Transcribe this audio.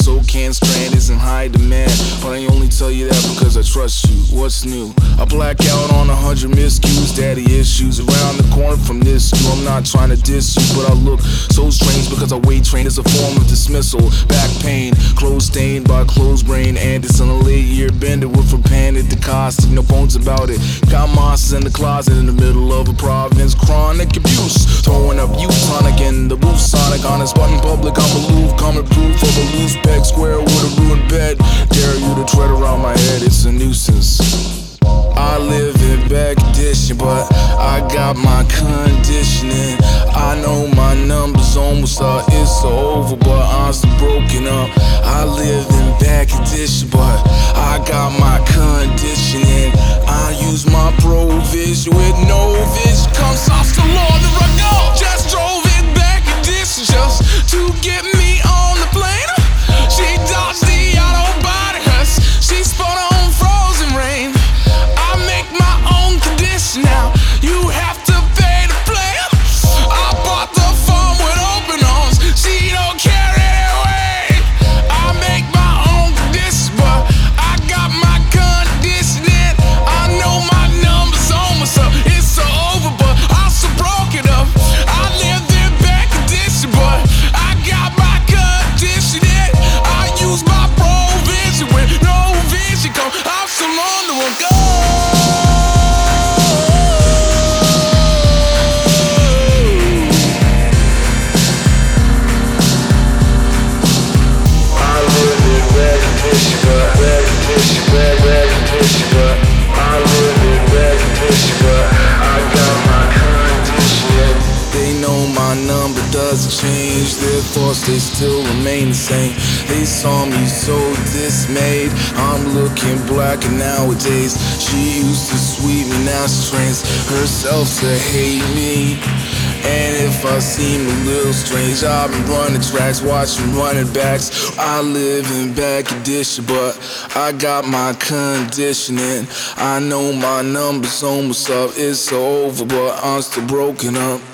so can strand is in high demand. But I only tell you that because I trust you. What's new? I black out on 100 miscues, daddy issues around the corner from this. I'm not trying to diss you, but I look so strange because I weight train as a form of dismissal. Back pain, clothes stained by closed brain. Anderson, a late year bender with a pan at the cost. No bones about it. Got monsters in the closet in the middle of a province. Chronic abuse, throwing up Utonic in the booth. Sonic on his button public. I'm aloof, coming proof of a loose peg square with a ruined bed. Dare you to tread around my head, it's a nuisance. I live in bad condition, but I got my conditioning. I know my number's almost up, it's over, but I'm still broken up. I live in bad condition, but I got my conditioning. I use my provision with no vision. Comes off the law, the rug up. Just drove it back condition just to get me on the plane. She dodged the autobody, she spun on frozen rain. Now you have to pay to play. I bought the phone with open arms. She don't care anyway. I make my own conditions, but I got my conditioning. I know my number's almost up. It's so over, but I'm so broken up. I lived in bad condition, but I got my conditioning. I use my provision when no vision come. I'm so on the one go. My number doesn't change, their thoughts they still remain the same. They saw me so dismayed, I'm looking blacker nowadays. She used to sweet me, now she trains herself to hate me. And if I seem a little strange, I've been running tracks, watching running backs. I live in bad condition, but I got my conditioning. I know my number's almost up, it's over, but I'm still broken up.